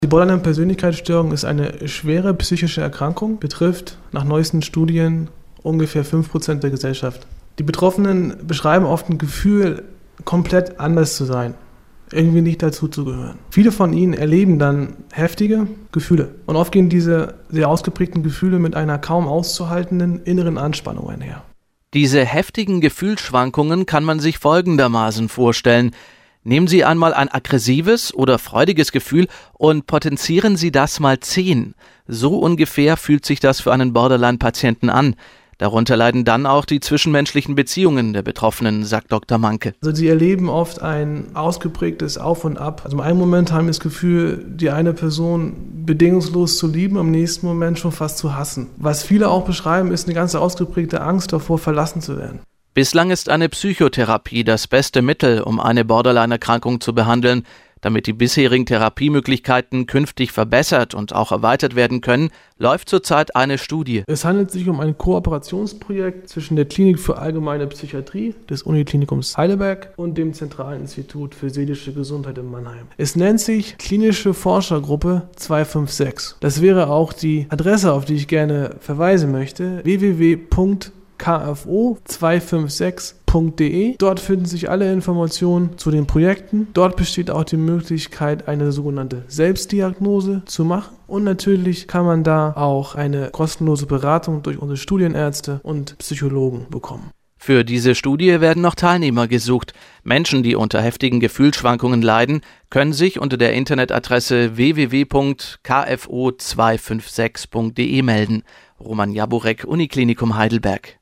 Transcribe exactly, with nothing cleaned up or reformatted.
Die Borderline-Persönlichkeitsstörung ist eine schwere psychische Erkrankung, betrifft nach neuesten Studien ungefähr fünf Prozent der Gesellschaft. Die Betroffenen beschreiben oft ein Gefühl, komplett anders zu sein, irgendwie nicht dazuzugehören. Viele von ihnen erleben dann heftige Gefühle und oft gehen diese sehr ausgeprägten Gefühle mit einer kaum auszuhaltenden inneren Anspannung einher. Diese heftigen Gefühlsschwankungen kann man sich folgendermaßen vorstellen. Nehmen Sie einmal ein aggressives oder freudiges Gefühl und potenzieren Sie das mal zehn. So ungefähr fühlt sich das für einen Borderline-Patienten an. Darunter leiden dann auch die zwischenmenschlichen Beziehungen der Betroffenen, sagt Doktor Manke. Also sie erleben oft ein ausgeprägtes Auf und Ab. Also im einen Moment haben sie das Gefühl, die eine Person bedingungslos zu lieben, im nächsten Moment schon fast zu hassen. Was viele auch beschreiben, ist eine ganz ausgeprägte Angst davor, verlassen zu werden. Bislang ist eine Psychotherapie das beste Mittel, um eine Borderline-Erkrankung zu behandeln. Damit die bisherigen Therapiemöglichkeiten künftig verbessert und auch erweitert werden können, läuft zurzeit eine Studie. Es handelt sich um ein Kooperationsprojekt zwischen der Klinik für allgemeine Psychiatrie des Uniklinikums Heidelberg und dem Zentralen Institut für seelische Gesundheit in Mannheim. Es nennt sich Klinische Forschergruppe zwei fünf sechs. Das wäre auch die Adresse, auf die ich gerne verweisen möchte: w w w punkt k f o zwei fünf sechs punkt d e. Dort finden sich alle Informationen zu den Projekten. Dort besteht auch die Möglichkeit, eine sogenannte Selbstdiagnose zu machen. Und natürlich kann man da auch eine kostenlose Beratung durch unsere Studienärzte und Psychologen bekommen. Für diese Studie werden noch Teilnehmer gesucht. Menschen, die unter heftigen Gefühlsschwankungen leiden, können sich unter der Internetadresse w w w punkt k f o zwei fünf sechs punkt d e melden. Roman Jaburek, Uniklinikum Heidelberg.